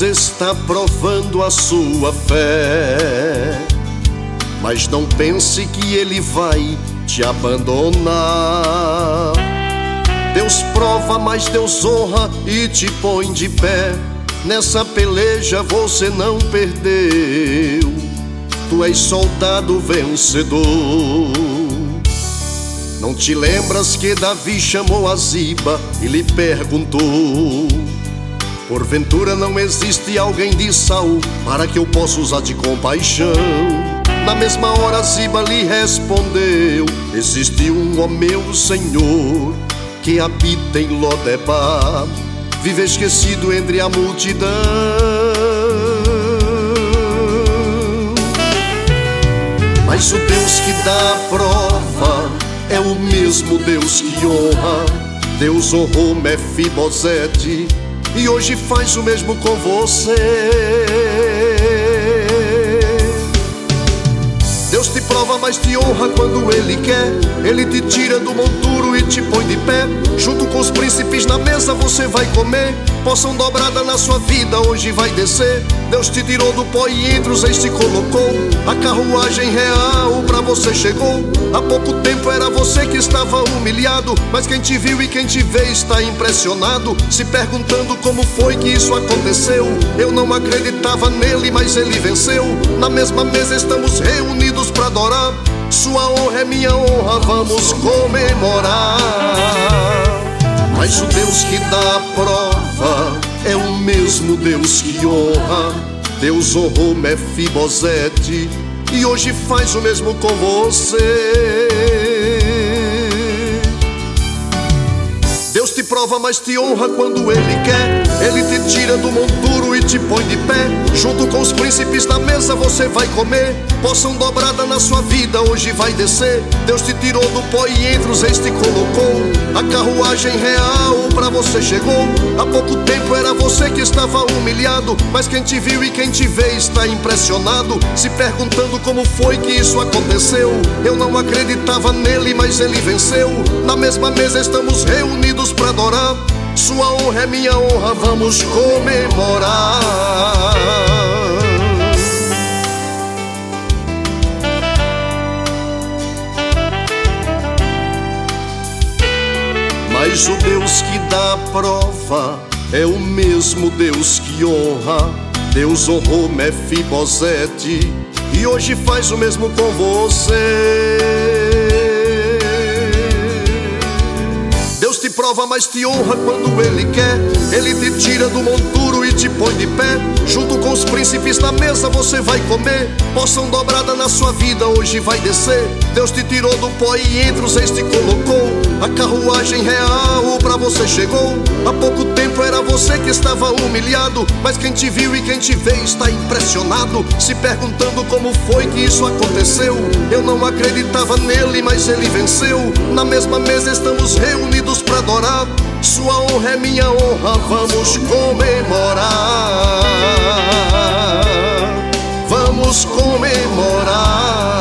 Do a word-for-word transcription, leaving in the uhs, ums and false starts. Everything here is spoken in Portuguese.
Deus está provando a sua fé, mas não pense que Ele vai te abandonar. Deus prova, mas Deus honra e te põe de pé. Nessa peleja você não perdeu, tu és soldado vencedor. Não te lembras que Davi chamou a Ziba e lhe perguntou: porventura não existe alguém de Saul para que eu possa usar de compaixão? Na mesma hora Ziba lhe respondeu: existe um, ó meu Senhor, que habita em Lodebar, vive esquecido entre a multidão. Mas o Deus que dá a prova é o mesmo Deus que honra. Deus honrou Mefibosete e hoje faz o mesmo com você. Deus te prova, mas te honra quando Ele quer. Ele te tira do monturo e te põe de pé. Junto com os príncipes na mesa você vai comer. Porção dobrada na sua vida hoje vai descer. Deus te tirou do pó e entre os reis te colocou. A carruagem real pra você chegou. Há pouco tempo era você que estava humilhado, mas quem te viu e quem te vê está impressionado, se perguntando como foi que isso aconteceu. Eu não acreditava nele, mas ele venceu. Na mesma mesa estamos reunidos pra adorar. Sua honra é minha honra, vamos comemorar. Mas o Deus que dá a prova é o mesmo Deus que honra. Deus honrou Mefibosete e hoje faz o mesmo com você. Deus te prova, mas te honra quando Ele quer. Ele te tira do monturo e te põe de pé. Junto com os príncipes na mesa você vai comer. Porção dobrada na sua vida hoje vai descer. Deus te tirou do pó e entre os reis te colocou. A carruagem real pra você chegou. Há pouco tempo era você que estava humilhado, mas quem te viu e quem te vê está impressionado, se perguntando como foi que isso aconteceu. Eu não acreditava nele, mas ele venceu. Na mesma mesa estamos reunidos pra adorar. Sua honra é minha honra, vamos comemorar. Mas o Deus que dá a prova é o mesmo Deus que honra. Deus honrou Mefibosete e hoje faz o mesmo com você. Deus te prova, mas te honra quando Ele quer. Ele te tira do monturo e te põe de pé. Junto com os príncipes na mesa você vai comer. Porção dobrada na sua vida hoje vai descer. Deus te tirou do pó e entre os reis te colocou. A carruagem real pra você chegou. Há pouco tempo era você que estava humilhado, mas quem te viu e quem te vê está impressionado, se perguntando como foi que isso aconteceu. Eu não acreditava nele, mas ele venceu. Na mesma mesa estamos reunidos pra adorar. Sua honra é minha honra, vamos comemorar. Vamos comemorar.